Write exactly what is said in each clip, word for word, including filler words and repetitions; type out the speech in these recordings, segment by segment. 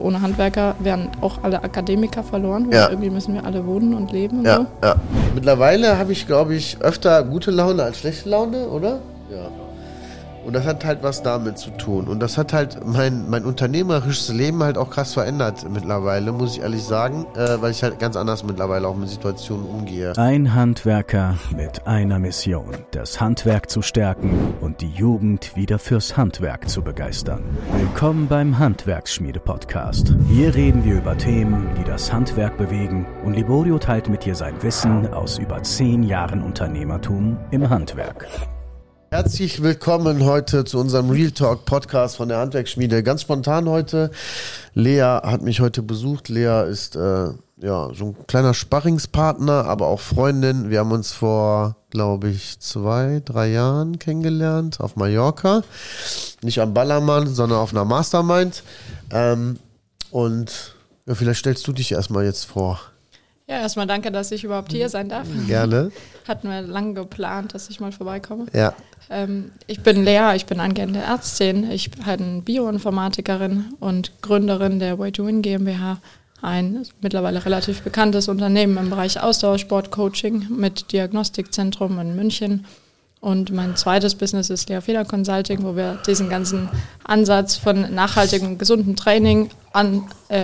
Ohne Handwerker wären auch alle Akademiker verloren, weil ja. irgendwie müssen wir alle wohnen und leben und ja, so. Ja. Mittlerweile habe ich, glaube ich, öfter gute Laune als schlechte Laune, oder? Ja. Und das hat halt was damit zu tun. Und das hat halt mein, mein unternehmerisches Leben halt auch krass verändert mittlerweile, muss ich ehrlich sagen, äh, weil ich halt ganz anders mittlerweile auch mit Situationen umgehe. Ein Handwerker mit einer Mission, das Handwerk zu stärken und die Jugend wieder fürs Handwerk zu begeistern. Willkommen beim Handwerksschmiede-Podcast. Hier reden wir über Themen, die das Handwerk bewegen, und Liborio teilt mit dir sein Wissen aus über zehn Jahren Unternehmertum im Handwerk. Herzlich willkommen heute zu unserem Real Talk Podcast von der Handwerksschmiede. Ganz spontan heute. Lea hat mich heute besucht. Lea ist äh, ja so ein kleiner Sparringspartner, aber auch Freundin. Wir haben uns vor, glaube ich, zwei, drei Jahren kennengelernt auf Mallorca. Nicht am Ballermann, sondern auf einer Mastermind. Ähm, und ja, vielleicht stellst du dich erstmal jetzt vor. Ja, erstmal danke, dass ich überhaupt hier sein darf. Gerne. Hatten wir lange geplant, dass ich mal vorbeikomme. Ja. Ähm, ich bin Lea, ich bin angehende Ärztin, ich bin Bioinformatikerin und Gründerin der Way to Win GmbH, ein mittlerweile relativ bekanntes Unternehmen im Bereich Ausdauersport-Coaching mit Diagnostikzentrum in München. Und mein zweites Business ist Lea Feder Consulting, wo wir diesen ganzen Ansatz von nachhaltigem, gesunden Training an, äh,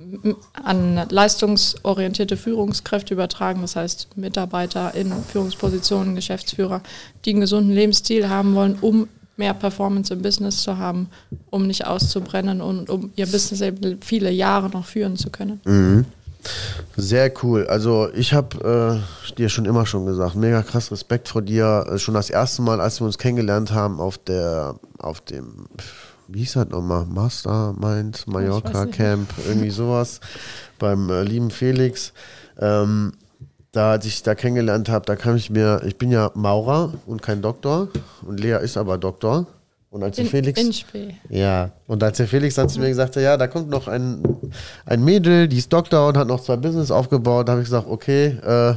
an leistungsorientierte Führungskräfte übertragen. Das heißt, Mitarbeiter in Führungspositionen, Geschäftsführer, die einen gesunden Lebensstil haben wollen, um mehr Performance im Business zu haben, um nicht auszubrennen und um ihr Business eben viele Jahre noch führen zu können. Mhm. Sehr cool. Also ich habe äh, dir schon immer schon gesagt, mega krass Respekt vor dir. Schon das erste Mal, als wir uns kennengelernt haben auf der, auf dem, wie hieß das nochmal, Mastermind, Mallorca Camp, irgendwie sowas, beim äh, lieben Felix. Ähm, da, als ich da kennengelernt habe, da kam ich mir, ich bin ja Maurer und kein Doktor und Lea ist aber Doktor. Und als der in, Felix, in Spee. Ja, und als der Felix dann zu mir gesagt hat, ja, da kommt noch ein, ein Mädel, die ist Doktor und hat noch zwei Business aufgebaut, da habe ich gesagt, okay, äh,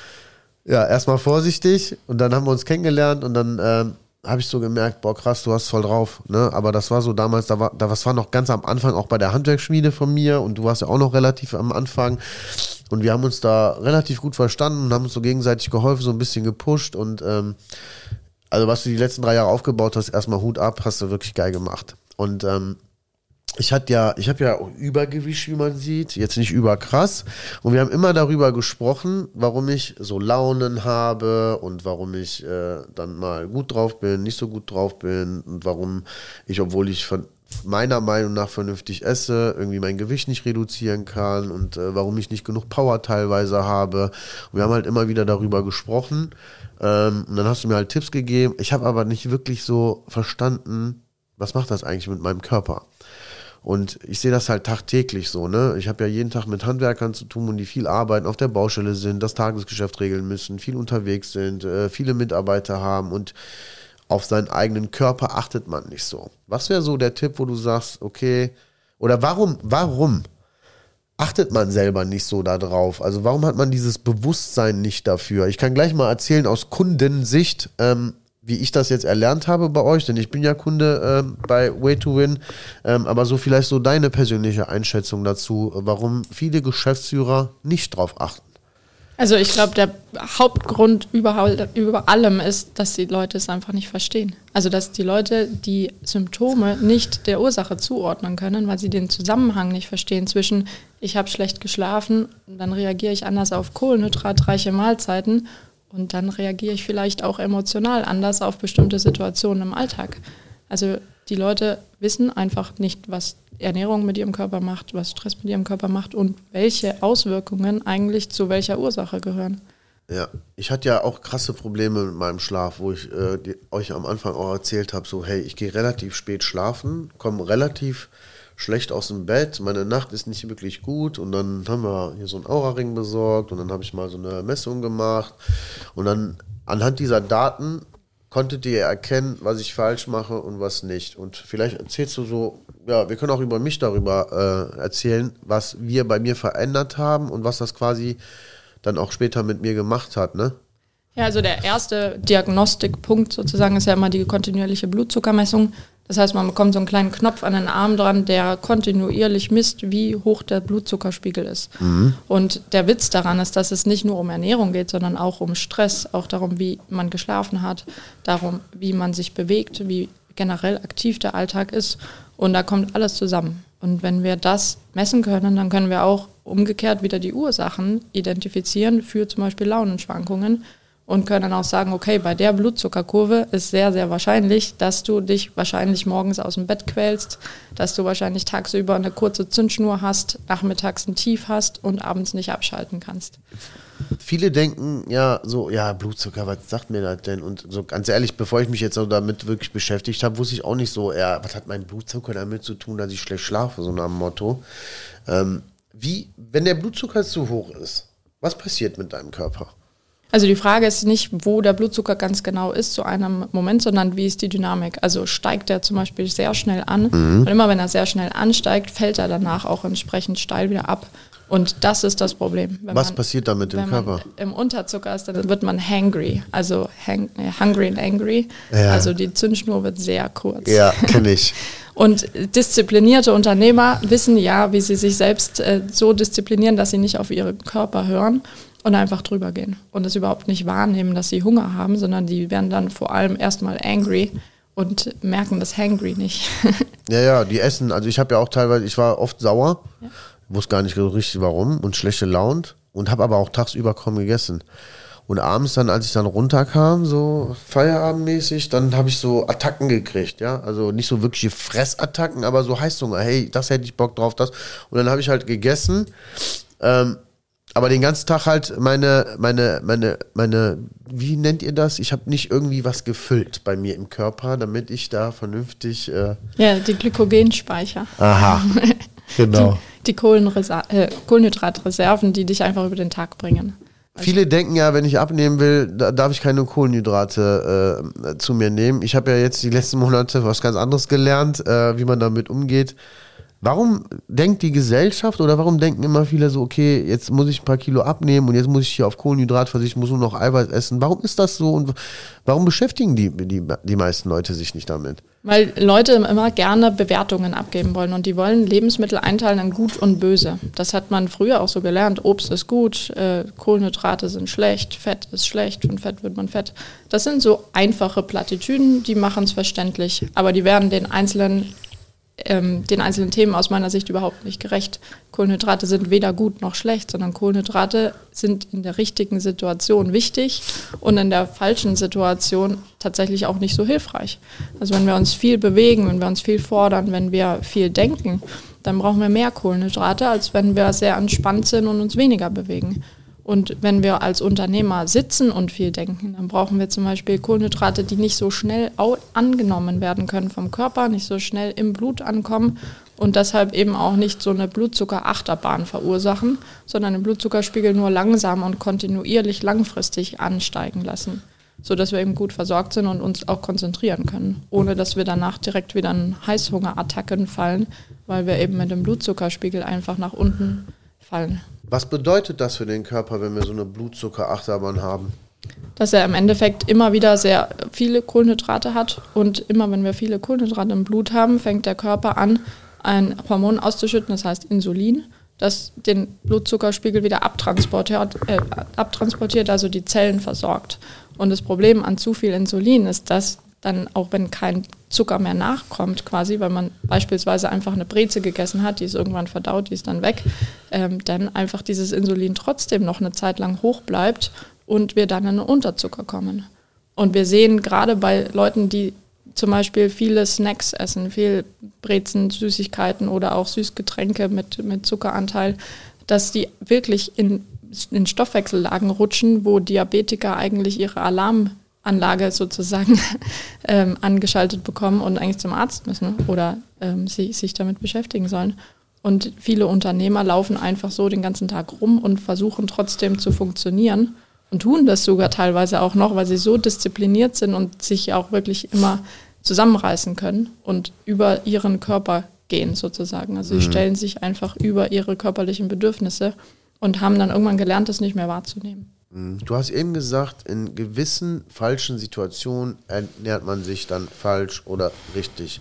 ja, erstmal vorsichtig. Und dann haben wir uns kennengelernt und dann äh, habe ich so gemerkt, boah krass, du hast voll drauf. Ne? Aber das war so damals, da war, das war noch ganz am Anfang auch bei der Handwerksschmiede von mir und du warst ja auch noch relativ am Anfang. Und wir haben uns da relativ gut verstanden und haben uns so gegenseitig geholfen, so ein bisschen gepusht und ähm, also was du die letzten drei Jahre aufgebaut hast, erstmal Hut ab, hast du wirklich geil gemacht. Und ähm, ich hatte ja, ich habe ja auch Übergewicht, wie man sieht, jetzt nicht überkrass. Und wir haben immer darüber gesprochen, warum ich so Launen habe und warum ich äh, dann mal gut drauf bin, nicht so gut drauf bin und warum ich, obwohl ich von meiner Meinung nach vernünftig esse, irgendwie mein Gewicht nicht reduzieren kann und äh, warum ich nicht genug Power teilweise habe. Und wir haben halt immer wieder darüber gesprochen. Ähm, und dann hast du mir halt Tipps gegeben. Ich habe aber nicht wirklich so verstanden, was macht das eigentlich mit meinem Körper? Und ich sehe das halt tagtäglich so, ne? Ich habe ja jeden Tag mit Handwerkern zu tun und die viel arbeiten, auf der Baustelle sind, das Tagesgeschäft regeln müssen, viel unterwegs sind, äh, viele Mitarbeiter haben und auf seinen eigenen Körper achtet man nicht so. Was wäre so der Tipp, wo du sagst, okay, oder warum, warum achtet man selber nicht so da drauf? Also warum hat man dieses Bewusstsein nicht dafür? Ich kann gleich mal erzählen aus Kundensicht, ähm, wie ich das jetzt erlernt habe bei euch, denn ich bin ja Kunde ähm, bei Way to Win, ähm, aber so vielleicht so deine persönliche Einschätzung dazu, warum viele Geschäftsführer nicht drauf achten. Also ich glaube, der Hauptgrund überall, über allem ist, dass die Leute es einfach nicht verstehen. Also dass die Leute die Symptome nicht der Ursache zuordnen können, weil sie den Zusammenhang nicht verstehen zwischen ich habe schlecht geschlafen, dann reagiere ich anders auf kohlenhydratreiche Mahlzeiten und dann reagiere ich vielleicht auch emotional anders auf bestimmte Situationen im Alltag. Also die Leute wissen einfach nicht, was Ernährung mit ihrem Körper macht, was Stress mit ihrem Körper macht und welche Auswirkungen eigentlich zu welcher Ursache gehören. Ja, ich hatte ja auch krasse Probleme mit meinem Schlaf, wo ich äh, die, euch am Anfang auch erzählt habe, so hey, ich gehe relativ spät schlafen, komme relativ schlecht aus dem Bett, meine Nacht ist nicht wirklich gut und dann haben wir hier so einen Aura-Ring besorgt und dann habe ich mal so eine Messung gemacht und dann anhand dieser Daten konntet ihr erkennen, was ich falsch mache und was nicht. Und vielleicht erzählst du so, ja, wir können auch über mich darüber äh, erzählen, was wir bei mir verändert haben und was das quasi dann auch später mit mir gemacht hat, ne? Ja, also der erste Diagnostikpunkt sozusagen ist ja immer die kontinuierliche Blutzuckermessung. Das heißt, man bekommt so einen kleinen Knopf an den Arm dran, der kontinuierlich misst, wie hoch der Blutzuckerspiegel ist. Mhm. Und der Witz daran ist, dass es nicht nur um Ernährung geht, sondern auch um Stress, auch darum, wie man geschlafen hat, darum, wie man sich bewegt, wie generell aktiv der Alltag ist. Und da kommt alles zusammen. Und wenn wir das messen können, dann können wir auch umgekehrt wieder die Ursachen identifizieren für zum Beispiel Launenschwankungen und können dann auch sagen, okay, bei der Blutzuckerkurve ist sehr, sehr wahrscheinlich, dass du dich wahrscheinlich morgens aus dem Bett quälst, dass du wahrscheinlich tagsüber eine kurze Zündschnur hast, nachmittags ein Tief hast und abends nicht abschalten kannst. Viele denken ja so, ja, Blutzucker, was sagt mir das denn? Und so ganz ehrlich, bevor ich mich jetzt so damit wirklich beschäftigt habe, wusste ich auch nicht so, ja, was hat mein Blutzucker damit zu tun, dass ich schlecht schlafe, so nach dem Motto. Ähm, wie, wenn der Blutzucker zu hoch ist, was passiert mit deinem Körper? Also die Frage ist nicht, wo der Blutzucker ganz genau ist zu einem Moment, sondern wie ist die Dynamik. Also steigt der zum Beispiel sehr schnell an mhm. und immer wenn er sehr schnell ansteigt, fällt er danach auch entsprechend steil wieder ab. Und das ist das Problem. Wenn Was man, passiert da mit dem wenn Körper? Man im Unterzucker ist, dann wird man hangry, also hang, hungry and angry. Ja. Also die Zündschnur wird sehr kurz. Ja, kenne ich. Und disziplinierte Unternehmer wissen ja, wie sie sich selbst äh, so disziplinieren, dass sie nicht auf ihren Körper hören und einfach drüber gehen und es überhaupt nicht wahrnehmen, dass sie Hunger haben, sondern die werden dann vor allem erstmal angry und merken das hangry nicht. Ja, ja, die essen, also ich habe ja auch teilweise, ich war oft sauer, ja. wusste gar nicht so richtig warum und schlecht gelaunt und habe aber auch tagsüber kaum gegessen. Und abends dann, als ich dann runterkam, so feierabendmäßig, dann habe ich so Attacken gekriegt, ja, also nicht so wirkliche Fressattacken, aber so Heißhunger, hey, das hätte ich Bock drauf, das. Und dann habe ich halt gegessen, ähm, aber den ganzen Tag halt meine, meine, meine, meine, wie nennt ihr das? Ich habe nicht irgendwie was gefüllt bei mir im Körper, damit ich da vernünftig... Äh ja, die Glykogenspeicher. Aha, genau. Die, die Kohlenresa- äh, Kohlenhydratreserven, die dich einfach über den Tag bringen. Also viele denken ja, wenn ich abnehmen will, da darf ich keine Kohlenhydrate äh, zu mir nehmen. Ich habe ja jetzt die letzten Monate was ganz anderes gelernt, äh, wie man damit umgeht. Warum denkt die Gesellschaft oder warum denken immer viele so, okay, jetzt muss ich ein paar Kilo abnehmen und jetzt muss ich hier auf Kohlenhydrat verzichten, muss nur noch Eiweiß essen. Warum ist das so und warum beschäftigen die, die, die meisten Leute sich nicht damit? Weil Leute immer gerne Bewertungen abgeben wollen und die wollen Lebensmittel einteilen in gut und böse. Das hat man früher auch so gelernt. Obst ist gut, äh, Kohlenhydrate sind schlecht, Fett ist schlecht, von Fett wird man fett. Das sind so einfache Plattitüden, die machen es verständlich, aber die werden den einzelnen Ähm, den einzelnen Themen aus meiner Sicht überhaupt nicht gerecht. Kohlenhydrate sind weder gut noch schlecht, sondern Kohlenhydrate sind in der richtigen Situation wichtig und in der falschen Situation tatsächlich auch nicht so hilfreich. Also wenn wir uns viel bewegen, wenn wir uns viel fordern, wenn wir viel denken, dann brauchen wir mehr Kohlenhydrate, als wenn wir sehr entspannt sind und uns weniger bewegen. Und wenn wir als Unternehmer sitzen und viel denken, dann brauchen wir zum Beispiel Kohlenhydrate, die nicht so schnell angenommen werden können vom Körper, nicht so schnell im Blut ankommen und deshalb eben auch nicht so eine Blutzuckerachterbahn verursachen, sondern den Blutzuckerspiegel nur langsam und kontinuierlich langfristig ansteigen lassen, sodass wir eben gut versorgt sind und uns auch konzentrieren können, ohne dass wir danach direkt wieder in Heißhungerattacken fallen, weil wir eben mit dem Blutzuckerspiegel einfach nach unten fallen. Was bedeutet das für den Körper, wenn wir so eine Blutzuckerachterbahn haben? Dass er im Endeffekt immer wieder sehr viele Kohlenhydrate hat und immer wenn wir viele Kohlenhydrate im Blut haben, fängt der Körper an, ein Hormon auszuschütten, das heißt Insulin, das den Blutzuckerspiegel wieder abtransportiert, äh, abtransportiert, also die Zellen versorgt. Und das Problem an zu viel Insulin ist, dass dann auch wenn kein Zucker mehr nachkommt quasi, weil man beispielsweise einfach eine Breze gegessen hat, die ist irgendwann verdaut, die ist dann weg, ähm, dann einfach dieses Insulin trotzdem noch eine Zeit lang hoch bleibt und wir dann in einen Unterzucker kommen. Und wir sehen gerade bei Leuten, die zum Beispiel viele Snacks essen, viel Brezen, Süßigkeiten oder auch Süßgetränke mit, mit Zuckeranteil, dass die wirklich in, in Stoffwechsellagen rutschen, wo Diabetiker eigentlich ihre Alarm Anlage sozusagen ähm, angeschaltet bekommen und eigentlich zum Arzt müssen oder ähm, sie, sich damit beschäftigen sollen. Und viele Unternehmer laufen einfach so den ganzen Tag rum und versuchen trotzdem zu funktionieren und tun das sogar teilweise auch noch, weil sie so diszipliniert sind und sich auch wirklich immer zusammenreißen können und über ihren Körper gehen sozusagen. Also sie stellen sich einfach über ihre körperlichen Bedürfnisse und haben dann irgendwann gelernt, das nicht mehr wahrzunehmen. Du hast eben gesagt, in gewissen falschen Situationen ernährt man sich dann falsch oder richtig.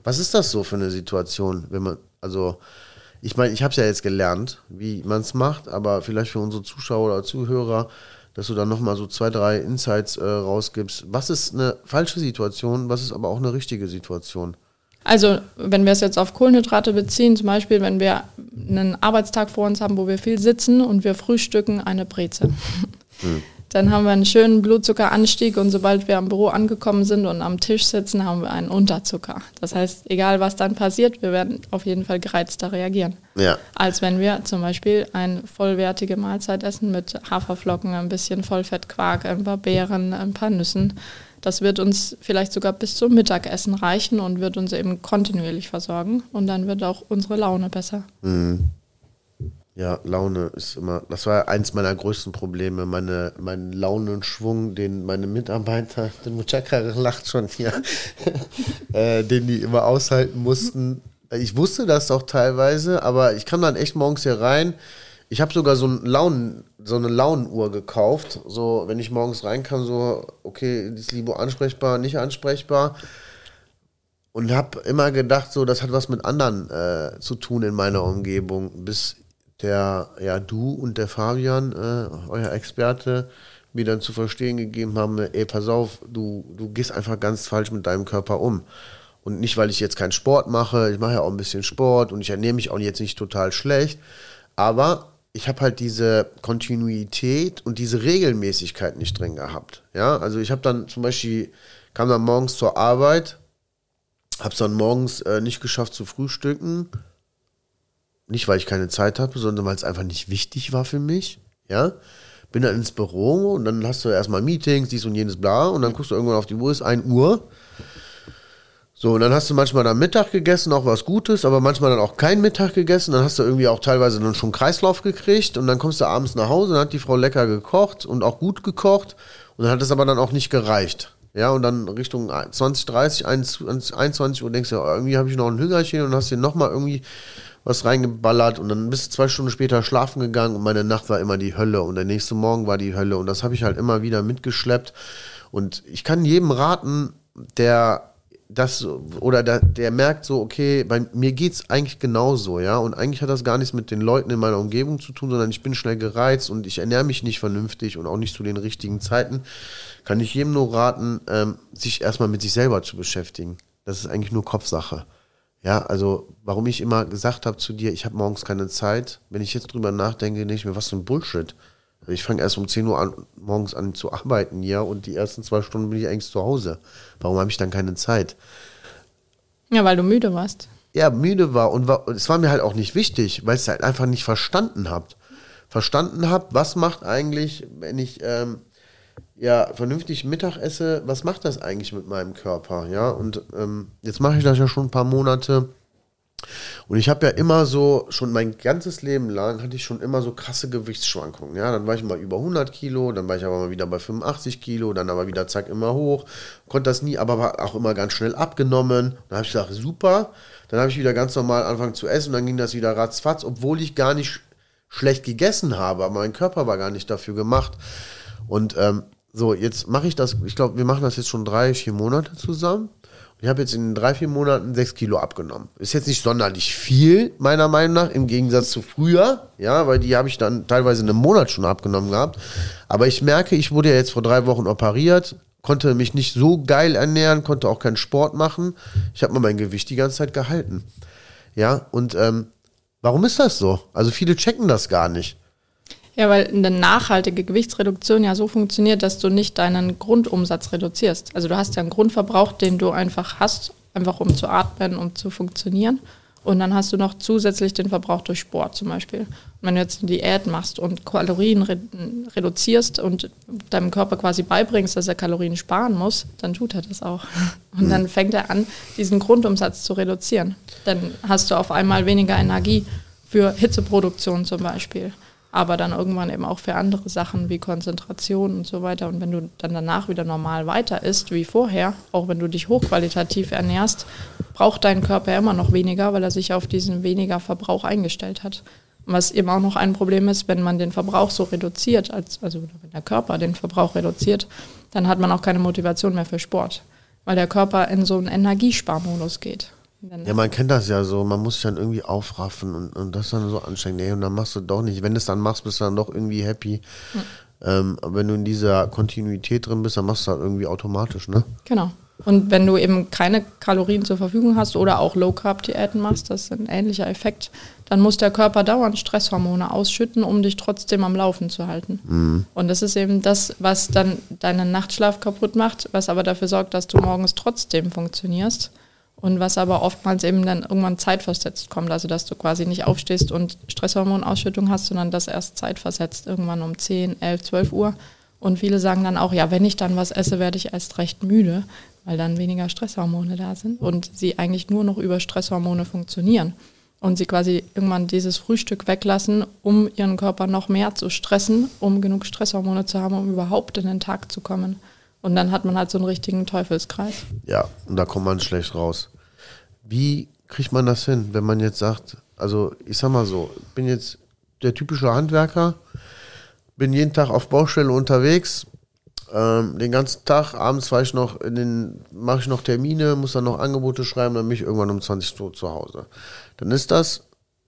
Was ist das so für eine Situation, wenn man, also ich meine, ich habe es ja jetzt gelernt, wie man es macht, aber vielleicht für unsere Zuschauer oder Zuhörer, dass du dann nochmal so zwei, drei Insights äh, rausgibst. Was ist eine falsche Situation, was ist aber auch eine richtige Situation? Also wenn wir es jetzt auf Kohlenhydrate beziehen, zum Beispiel, wenn wir einen Arbeitstag vor uns haben, wo wir viel sitzen und wir frühstücken eine Breze, hm. dann haben wir einen schönen Blutzuckeranstieg und sobald wir am Büro angekommen sind und am Tisch sitzen, haben wir einen Unterzucker. Das heißt, egal was dann passiert, wir werden auf jeden Fall gereizter reagieren. Ja. Als wenn wir zum Beispiel eine vollwertige Mahlzeit essen mit Haferflocken, ein bisschen Vollfettquark, ein paar Beeren, ein paar Nüssen. Das wird uns vielleicht sogar bis zum Mittagessen reichen und wird uns eben kontinuierlich versorgen. Und dann wird auch unsere Laune besser. Mhm. Ja, Laune ist immer, das war eins meiner größten Probleme, meine, mein Launenschwung, den meine Mitarbeiter, der Muchaka lacht schon hier, äh, den die immer aushalten mussten. Ich wusste das auch teilweise, aber ich kam dann echt morgens hier rein. Ich habe sogar so, ein Launen, so eine Launenuhr gekauft, so wenn ich morgens reinkam, so okay, ist Libo ansprechbar, nicht ansprechbar. Und habe immer gedacht, so das hat was mit anderen äh, zu tun in meiner Umgebung, bis der, ja, du und der Fabian, äh, euer Experte, mir dann zu verstehen gegeben haben, ey, pass auf, du, du gehst einfach ganz falsch mit deinem Körper um. Und nicht, weil ich jetzt keinen Sport mache, ich mache ja auch ein bisschen Sport und ich ernähre mich auch jetzt nicht total schlecht, aber ich habe halt diese Kontinuität und diese Regelmäßigkeit nicht drin gehabt. Ja, also ich habe dann zum Beispiel, kam dann morgens zur Arbeit, habe es dann morgens äh, nicht geschafft zu frühstücken. Nicht, weil ich keine Zeit hatte, sondern weil es einfach nicht wichtig war für mich. Ja, bin dann ins Büro und dann hast du erstmal Meetings, dies und jenes, bla. Und dann guckst du irgendwann auf die Uhr, ist ein Uhr. So, und dann hast du manchmal dann Mittag gegessen, auch was Gutes, aber manchmal dann auch kein Mittag gegessen. Dann hast du irgendwie auch teilweise dann schon Kreislauf gekriegt und dann kommst du abends nach Hause, dann hat die Frau lecker gekocht und auch gut gekocht und dann hat es aber dann auch nicht gereicht. Ja, und dann Richtung zwanzig, dreißig, einundzwanzig Uhr denkst du, irgendwie habe ich noch ein Hüngerchen und hast dir nochmal irgendwie was reingeballert und dann bist du zwei Stunden später schlafen gegangen und meine Nacht war immer die Hölle und der nächste Morgen war die Hölle und das habe ich halt immer wieder mitgeschleppt und ich kann jedem raten, der das oder der, der merkt so, okay, bei mir geht's eigentlich genauso, ja, und eigentlich hat das gar nichts mit den Leuten in meiner Umgebung zu tun, sondern ich bin schnell gereizt und ich ernähre mich nicht vernünftig und auch nicht zu den richtigen Zeiten, kann ich jedem nur raten, ähm, sich erstmal mit sich selber zu beschäftigen. Das ist eigentlich nur Kopfsache. Ja, also warum ich immer gesagt habe zu dir, ich habe morgens keine Zeit, wenn ich jetzt drüber nachdenke, denke ich mir, was für ein Bullshit. Also ich fange erst um zehn Uhr an, morgens an zu arbeiten, ja, und die ersten zwei Stunden bin ich eigentlich zu Hause. Warum habe ich dann keine Zeit? Ja, weil du müde warst. Ja, müde war und war, es war mir halt auch nicht wichtig, weil ich es halt einfach nicht verstanden habe. Verstanden habe, was macht eigentlich, wenn ich ähm, ja vernünftig Mittag esse, was macht das eigentlich mit meinem Körper, ja, und ähm, jetzt mache ich das ja schon ein paar Monate und ich habe ja immer so, schon mein ganzes Leben lang hatte ich schon immer so krasse Gewichtsschwankungen, ja, dann war ich mal über hundert Kilo, dann war ich aber mal wieder bei fünfundachtzig Kilo, dann aber wieder zack immer hoch, konnte das nie, aber war auch immer ganz schnell abgenommen, dann habe ich gesagt, super, dann habe ich wieder ganz normal angefangen zu essen, dann ging das wieder ratzfatz, obwohl ich gar nicht schlecht gegessen habe, aber mein Körper war gar nicht dafür gemacht und ähm, so, jetzt mache ich das, ich glaube, wir machen das jetzt schon drei, vier Monate zusammen. Ich habe jetzt in drei, vier Monaten sechs Kilo abgenommen. Ist jetzt nicht sonderlich viel, meiner Meinung nach, im Gegensatz zu früher, ja, weil die habe ich dann teilweise in einem Monat schon abgenommen gehabt. Aber ich merke, ich wurde ja jetzt vor drei Wochen operiert, konnte mich nicht so geil ernähren, konnte auch keinen Sport machen. Ich habe mal mein Gewicht die ganze Zeit gehalten. Ja, und ähm, warum ist das so? Also viele checken das gar nicht. Ja, weil eine nachhaltige Gewichtsreduktion ja so funktioniert, dass du nicht deinen Grundumsatz reduzierst. Also du hast ja einen Grundverbrauch, den du einfach hast, einfach um zu atmen, um zu funktionieren. Und dann hast du noch zusätzlich den Verbrauch durch Sport zum Beispiel. Und wenn du jetzt eine Diät machst und Kalorien re- reduzierst und deinem Körper quasi beibringst, dass er Kalorien sparen muss, dann tut er das auch. Und dann fängt er an, diesen Grundumsatz zu reduzieren. Dann hast du auf einmal weniger Energie für Hitzeproduktion zum Beispiel. Aber dann irgendwann eben auch für andere Sachen wie Konzentration und so weiter. Und wenn du dann danach wieder normal weiter isst wie vorher, auch wenn du dich hochqualitativ ernährst, braucht dein Körper immer noch weniger, weil er sich auf diesen weniger Verbrauch eingestellt hat. Und was eben auch noch ein Problem ist, wenn man den Verbrauch so reduziert, als, also wenn der Körper den Verbrauch reduziert, dann hat man auch keine Motivation mehr für Sport, weil der Körper in so einen Energiesparmodus geht. Ja, man kennt das ja so, man muss sich dann irgendwie aufraffen und, und das ist dann so anstrengend. Ey, und dann machst du doch nicht. Wenn du es dann machst, bist du dann doch irgendwie happy. Hm. Ähm, aber wenn du in dieser Kontinuität drin bist, dann machst du das irgendwie automatisch, ne? Genau. Und wenn du eben keine Kalorien zur Verfügung hast oder auch Low-Carb-Diäten machst, das ist ein ähnlicher Effekt, dann muss der Körper dauernd Stresshormone ausschütten, um dich trotzdem am Laufen zu halten. Mhm. Und das ist eben das, was dann deinen Nachtschlaf kaputt macht, was aber dafür sorgt, dass du morgens trotzdem funktionierst und was aber oftmals eben dann irgendwann zeitversetzt kommt, also dass du quasi nicht aufstehst und Stresshormonausschüttung hast, sondern das erst zeitversetzt, irgendwann um zehn, elf, zwölf Uhr. Und viele sagen dann auch, ja, wenn ich dann was esse, werde ich erst recht müde, weil dann weniger Stresshormone da sind und sie eigentlich nur noch über Stresshormone funktionieren. Und sie quasi irgendwann dieses Frühstück weglassen, um ihren Körper noch mehr zu stressen, um genug Stresshormone zu haben, um überhaupt in den Tag zu kommen. Und dann hat man halt so einen richtigen Teufelskreis. Ja, und da kommt man schlecht raus. Wie kriegt man das hin, wenn man jetzt sagt, also ich sag mal so, ich bin jetzt der typische Handwerker, bin jeden Tag auf Baustelle unterwegs, ähm, den ganzen Tag, abends war ich noch in den, mache ich noch Termine, muss dann noch Angebote schreiben, dann bin ich irgendwann um zwanzig Uhr zu Hause. Dann ist das,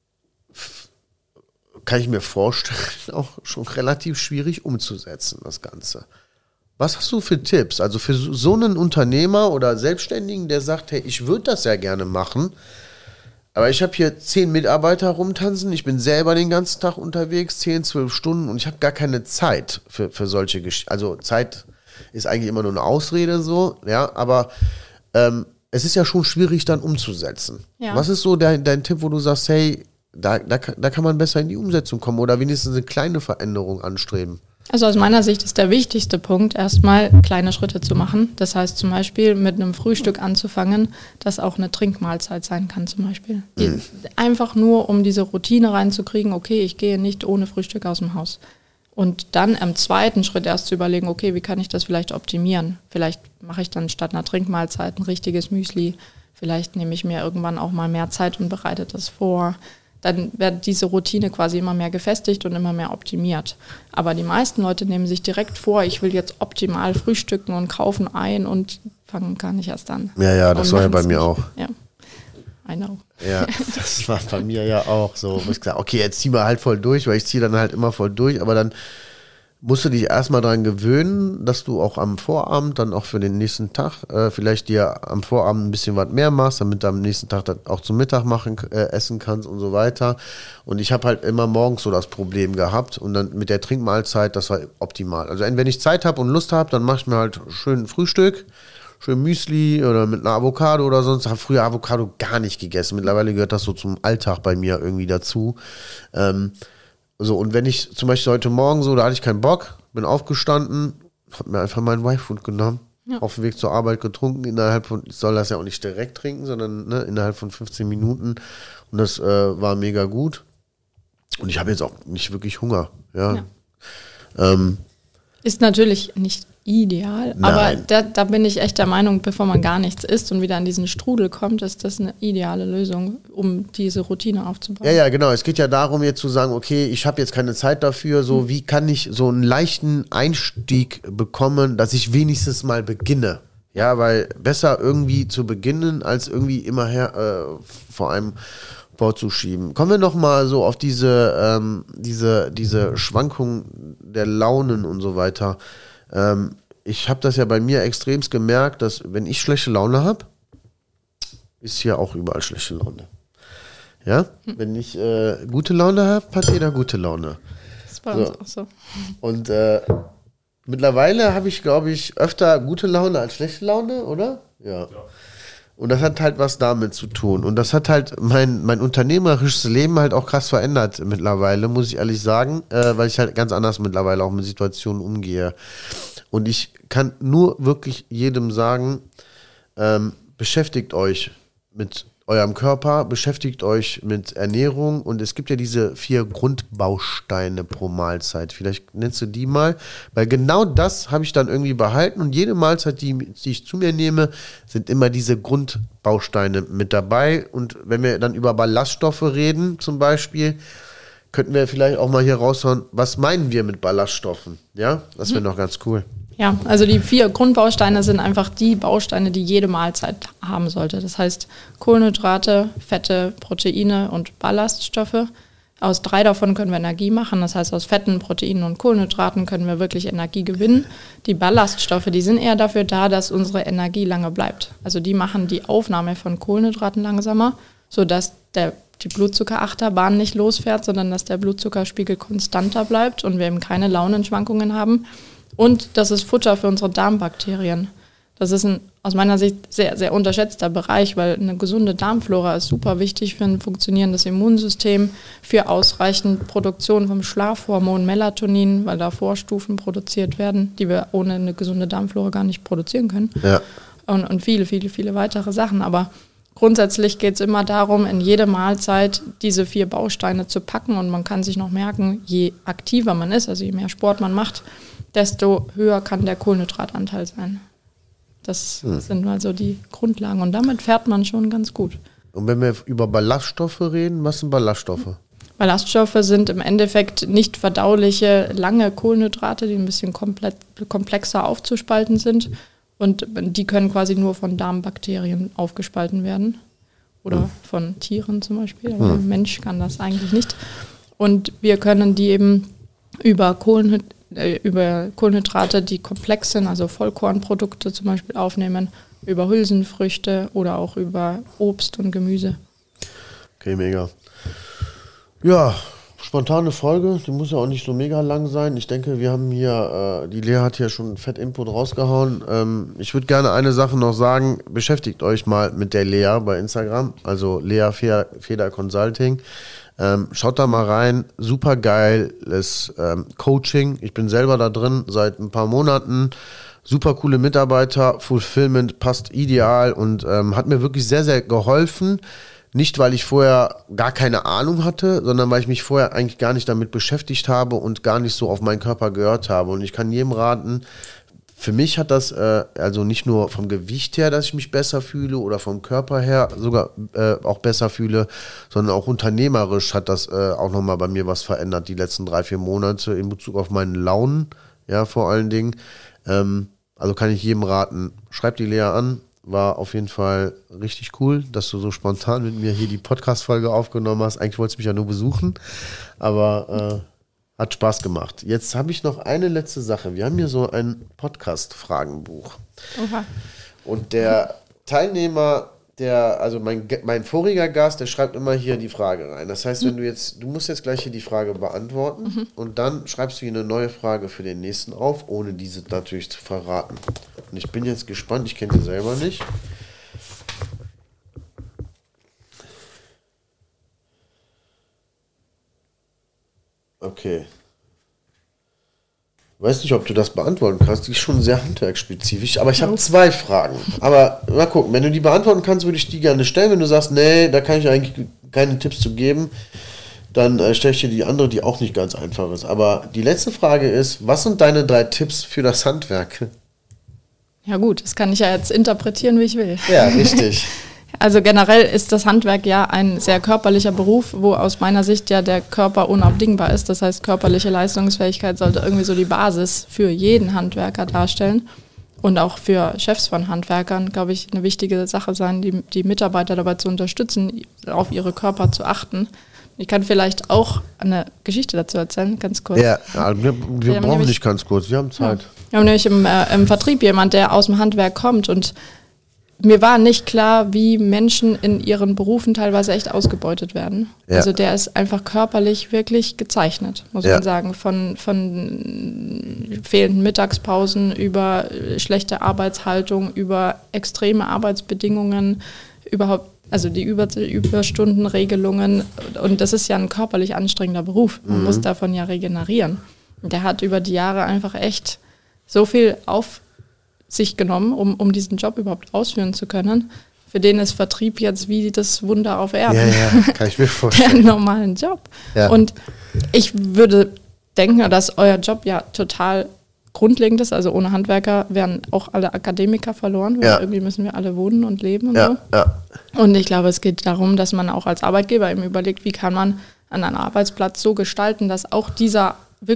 kann ich mir vorstellen, auch schon relativ schwierig umzusetzen, das Ganze. Was hast du für Tipps? Also für so einen Unternehmer oder Selbstständigen, der sagt, hey, ich würde das ja gerne machen, aber ich habe hier zehn Mitarbeiter rumtanzen, ich bin selber den ganzen Tag unterwegs, zehn, zwölf Stunden und ich habe gar keine Zeit für, für solche Geschichten. Also Zeit ist eigentlich immer nur eine Ausrede so, ja, aber ähm, es ist ja schon schwierig dann umzusetzen. Ja. Was ist so dein, dein Tipp, wo du sagst, hey, da, da, da kann man besser in die Umsetzung kommen oder wenigstens eine kleine Veränderung anstreben? Also aus meiner Sicht ist der wichtigste Punkt, erstmal kleine Schritte zu machen. Das heißt zum Beispiel mit einem Frühstück anzufangen, das auch eine Trinkmahlzeit sein kann zum Beispiel. Die, mhm. Einfach nur, um diese Routine reinzukriegen, okay, ich gehe nicht ohne Frühstück aus dem Haus. Und dann im zweiten Schritt erst zu überlegen, okay, wie kann ich das vielleicht optimieren? Vielleicht mache ich dann statt einer Trinkmahlzeit ein richtiges Müsli. Vielleicht nehme ich mir irgendwann auch mal mehr Zeit und bereite das vor. Dann wird diese Routine quasi immer mehr gefestigt und immer mehr optimiert. Aber die meisten Leute nehmen sich direkt vor, ich will jetzt optimal frühstücken und kaufen ein und fangen gar nicht erst an. Ja, ja, das war ja bei mir auch. Ja, I know. Ja, das war bei mir ja auch so. Wo ich gesagt, okay, jetzt ziehen wir halt voll durch, weil ich ziehe dann halt immer voll durch, aber dann musst du dich erstmal daran gewöhnen, dass du auch am Vorabend dann auch für den nächsten Tag äh, vielleicht dir am Vorabend ein bisschen was mehr machst, damit du am nächsten Tag dann auch zum Mittag machen, äh, essen kannst und so weiter. Und ich habe halt immer morgens so das Problem gehabt und dann mit der Trinkmahlzeit, das war optimal. Also wenn ich Zeit habe und Lust habe, dann mache ich mir halt schön ein Frühstück, schön Müsli oder mit einer Avocado oder sonst. Ich habe früher Avocado gar nicht gegessen. Mittlerweile gehört das so zum Alltag bei mir irgendwie dazu. Ähm, So, und wenn ich zum Beispiel heute Morgen so, da hatte ich keinen Bock, bin aufgestanden, habe mir einfach meinen Y-Food genommen, ja. Auf dem Weg zur Arbeit getrunken, innerhalb von, ich soll das ja auch nicht direkt trinken, sondern ne, innerhalb von fünfzehn Minuten und das äh, war mega gut und ich habe jetzt auch nicht wirklich Hunger, ja. ja. Ähm, Ist natürlich nicht ideal, Nein. aber da, da bin ich echt der Meinung, bevor man gar nichts isst und wieder an diesen Strudel kommt, ist das eine ideale Lösung, um diese Routine aufzubauen. Ja, ja, genau. Es geht ja darum, jetzt zu sagen, okay, ich habe jetzt keine Zeit dafür, so mhm. wie kann ich so einen leichten Einstieg bekommen, dass ich wenigstens mal beginne. Ja, weil besser irgendwie zu beginnen, als irgendwie immer her äh, vor einem vorzuschieben. Kommen wir noch mal so auf diese, ähm, diese, diese Schwankungen der Launen und so weiter. Ähm, ich habe das ja bei mir extremst gemerkt, dass wenn ich schlechte Laune habe, ist hier auch überall schlechte Laune. Ja, hm. wenn ich äh, gute Laune habe, hat jeder gute Laune. Das ist bei so. uns auch so. Und äh, mittlerweile habe ich, glaube ich, öfter gute Laune als schlechte Laune, oder? Ja. ja. Und das hat halt was damit zu tun. Und das hat halt mein, mein unternehmerisches Leben halt auch krass verändert mittlerweile, muss ich ehrlich sagen, äh, weil ich halt ganz anders mittlerweile auch mit Situationen umgehe. Und ich kann nur wirklich jedem sagen, ähm, beschäftigt euch mit eurem Körper, beschäftigt euch mit Ernährung und es gibt ja diese vier Grundbausteine pro Mahlzeit. Vielleicht nennst du die mal, weil genau das habe ich dann irgendwie behalten und jede Mahlzeit, die, die ich zu mir nehme, sind immer diese Grundbausteine mit dabei und wenn wir dann über Ballaststoffe reden zum Beispiel, könnten wir vielleicht auch mal hier raushauen, was meinen wir mit Ballaststoffen? Ja, das wäre mhm. noch ganz cool. Ja, also die vier Grundbausteine sind einfach die Bausteine, die jede Mahlzeit haben sollte. Das heißt Kohlenhydrate, Fette, Proteine und Ballaststoffe. Aus drei davon können wir Energie machen. Das heißt, aus Fetten, Proteinen und Kohlenhydraten können wir wirklich Energie gewinnen. Die Ballaststoffe, die sind eher dafür da, dass unsere Energie lange bleibt. Also die machen die Aufnahme von Kohlenhydraten langsamer, sodass der, die Blutzuckerachterbahn nicht losfährt, sondern dass der Blutzuckerspiegel konstanter bleibt und wir eben keine Launenschwankungen haben. Und das ist Futter für unsere Darmbakterien. Das ist ein aus meiner Sicht sehr, sehr unterschätzter Bereich, weil eine gesunde Darmflora ist super wichtig für ein funktionierendes Immunsystem, für ausreichend Produktion vom Schlafhormon Melatonin, weil da Vorstufen produziert werden, die wir ohne eine gesunde Darmflora gar nicht produzieren können. Ja. Und, und viele, viele, viele weitere Sachen. Aber grundsätzlich geht es immer darum, in jede Mahlzeit diese vier Bausteine zu packen. Und man kann sich noch merken, je aktiver man ist, also je mehr Sport man macht, desto höher kann der Kohlenhydratanteil sein. Das hm. sind mal so die Grundlagen. Und damit fährt man schon ganz gut. Und wenn wir über Ballaststoffe reden, was sind Ballaststoffe? Ballaststoffe sind im Endeffekt nicht verdauliche, lange Kohlenhydrate, die ein bisschen komplett, komplexer aufzuspalten sind. Und die können quasi nur von Darmbakterien aufgespalten werden. Oder hm. von Tieren zum Beispiel. Aber hm. ein Mensch kann das eigentlich nicht. Und wir können die eben über Kohlenhydrate, über Kohlenhydrate, die komplex sind, also Vollkornprodukte zum Beispiel aufnehmen, über Hülsenfrüchte oder auch über Obst und Gemüse. Okay, mega. Ja, spontane Folge, die muss ja auch nicht so mega lang sein. Ich denke, wir haben hier, äh, die Lea hat hier schon fett Input rausgehauen. Ähm, ich würde gerne eine Sache noch sagen, beschäftigt euch mal mit der Lea bei Instagram, also Lea Feder Consulting. Ähm, schaut da mal rein, super geiles ähm, Coaching. Ich bin selber da drin seit ein paar Monaten. Super coole Mitarbeiter, Fulfillment passt ideal und ähm, hat mir wirklich sehr, sehr geholfen. Nicht, weil ich vorher gar keine Ahnung hatte, sondern weil ich mich vorher eigentlich gar nicht damit beschäftigt habe und gar nicht so auf meinen Körper gehört habe. Und ich kann jedem raten, für mich hat das, äh, also nicht nur vom Gewicht her, dass ich mich besser fühle oder vom Körper her sogar äh, auch besser fühle, sondern auch unternehmerisch hat das äh, auch nochmal bei mir was verändert, die letzten drei, vier Monate in Bezug auf meinen Launen, ja, vor allen Dingen. Ähm, also kann ich jedem raten, schreib die Lea an, war auf jeden Fall richtig cool, dass du so spontan mit mir hier die Podcast-Folge aufgenommen hast. Eigentlich wolltest du mich ja nur besuchen, aber äh, hat Spaß gemacht. Jetzt habe ich noch eine letzte Sache. Wir haben hier so ein Podcast-Fragenbuch. Oha. Und der Teilnehmer, der, also mein, mein voriger Gast, der schreibt immer hier die Frage rein. Das heißt, wenn du jetzt, du musst jetzt gleich hier die Frage beantworten mhm. und dann schreibst du hier eine neue Frage für den nächsten auf, ohne diese natürlich zu verraten. Und ich bin jetzt gespannt, ich kenne sie selber nicht. Okay. Weiß nicht, ob du das beantworten kannst. Die ist schon sehr handwerksspezifisch. Aber ich habe zwei Fragen. Aber mal gucken, wenn du die beantworten kannst, würde ich die gerne stellen. Wenn du sagst, nee, da kann ich eigentlich keine Tipps zu geben, dann äh, stelle ich dir die andere, die auch nicht ganz einfach ist. Aber die letzte Frage ist, was sind deine drei Tipps für das Handwerk? Ja gut, das kann ich ja jetzt interpretieren, wie ich will. Ja, richtig. Also generell ist das Handwerk ja ein sehr körperlicher Beruf, wo aus meiner Sicht ja der Körper unabdingbar ist. Das heißt, körperliche Leistungsfähigkeit sollte irgendwie so die Basis für jeden Handwerker darstellen. Und auch für Chefs von Handwerkern, glaube ich, eine wichtige Sache sein, die, die Mitarbeiter dabei zu unterstützen, auf ihre Körper zu achten. Ich kann vielleicht auch eine Geschichte dazu erzählen, ganz kurz. Ja, also wir, wir, wir brauchen nämlich, nicht ganz kurz, wir haben Zeit. Ja, wir haben nämlich im, äh, im Vertrieb jemand, der aus dem Handwerk kommt und mir war nicht klar, wie Menschen in ihren Berufen teilweise echt ausgebeutet werden. Ja. Also der ist einfach körperlich wirklich gezeichnet, muss ja. man sagen. Von, von fehlenden Mittagspausen über schlechte Arbeitshaltung, über extreme Arbeitsbedingungen, überhaupt, also die Über- Überstundenregelungen. Und das ist ja ein körperlich anstrengender Beruf. Man mhm. muss davon ja regenerieren. Und der hat über die Jahre einfach echt so viel auf sich genommen, um, um diesen Job überhaupt ausführen zu können. Für den ist Vertrieb jetzt wie das Wunder auf Erden. Ja, ja, kann ich mir vorstellen. Der normalen Job. Ja. Und ich würde denken, dass euer Job ja total grundlegend ist. Also ohne Handwerker wären auch alle Akademiker verloren, weil ja. irgendwie müssen wir alle wohnen und leben und ja, so. Ja. Und ich glaube, es geht darum, dass man auch als Arbeitgeber eben überlegt, wie kann man einen Arbeitsplatz so gestalten, dass auch dieser wirklich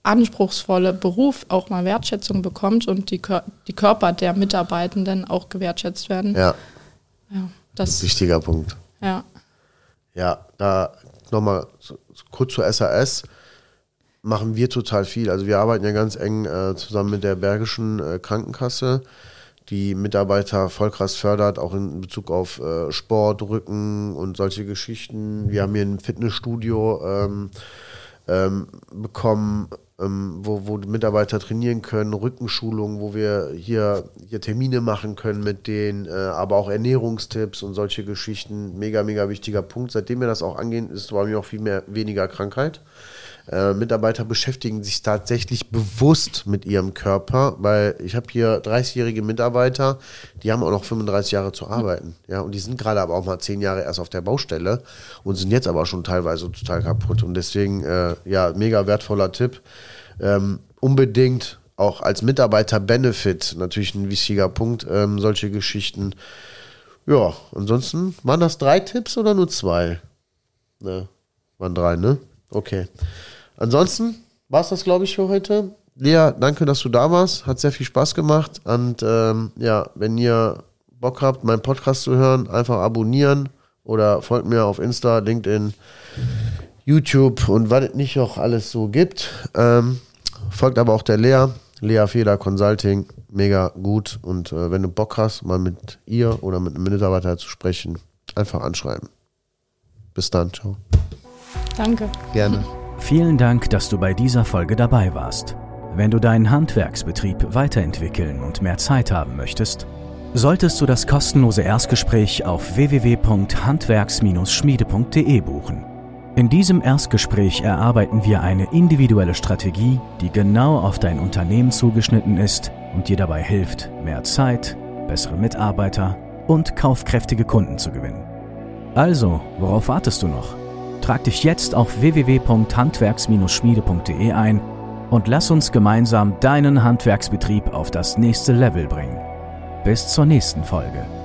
anspruchsvolle Beruf auch mal Wertschätzung bekommt und die, Kör- die Körper der Mitarbeitenden auch gewertschätzt werden. Ja. Ja, das Wichtiger Punkt. Ja. Ja, da nochmal kurz zur S A S. Machen wir total viel. Also wir arbeiten ja ganz eng äh, zusammen mit der Bergischen äh, Krankenkasse, die Mitarbeiter voll krass fördert, auch in Bezug auf äh, Sport, Rücken und solche Geschichten. Wir haben hier ein Fitnessstudio ähm, ähm, bekommen, ähm, wo, wo die Mitarbeiter trainieren können, Rückenschulungen, wo wir hier, hier Termine machen können mit denen, äh, aber auch Ernährungstipps und solche Geschichten. Mega, mega wichtiger Punkt. Seitdem wir das auch angehen, ist vor allem auch viel mehr weniger Krankheit. Äh, Mitarbeiter beschäftigen sich tatsächlich bewusst mit ihrem Körper, weil ich habe hier dreißigjährige Mitarbeiter, die haben auch noch fünfunddreißig Jahre zu arbeiten, ja, und die sind gerade aber auch mal zehn Jahre erst auf der Baustelle und sind jetzt aber schon teilweise total kaputt und deswegen, äh, ja, mega wertvoller Tipp, ähm, unbedingt auch als Mitarbeiter-Benefit natürlich ein wichtiger Punkt, ähm, solche Geschichten. Ja, ansonsten, waren das drei Tipps oder nur zwei? Ne, waren drei, ne? Okay. Ansonsten war es das, glaube ich, für heute. Lea, danke, dass du da warst. Hat sehr viel Spaß gemacht. Und ähm, ja, wenn ihr Bock habt, meinen Podcast zu hören, einfach abonnieren oder folgt mir auf Insta, LinkedIn, YouTube und was es nicht noch alles so gibt. Ähm, folgt aber auch der Lea, Lea Feder Consulting, mega gut. Und äh, wenn du Bock hast, mal mit ihr oder mit einem Mitarbeiter zu sprechen, einfach anschreiben. Bis dann, ciao. Danke. Gerne. Vielen Dank, dass du bei dieser Folge dabei warst. Wenn du deinen Handwerksbetrieb weiterentwickeln und mehr Zeit haben möchtest, solltest du das kostenlose Erstgespräch auf w w w punkt handwerks schmiede punkt d e buchen. In diesem Erstgespräch erarbeiten wir eine individuelle Strategie, die genau auf dein Unternehmen zugeschnitten ist und dir dabei hilft, mehr Zeit, bessere Mitarbeiter und kaufkräftige Kunden zu gewinnen. Also, worauf wartest du noch? Trag dich jetzt auf w w w punkt handwerks schmiede punkt d e ein und lass uns gemeinsam deinen Handwerksbetrieb auf das nächste Level bringen. Bis zur nächsten Folge.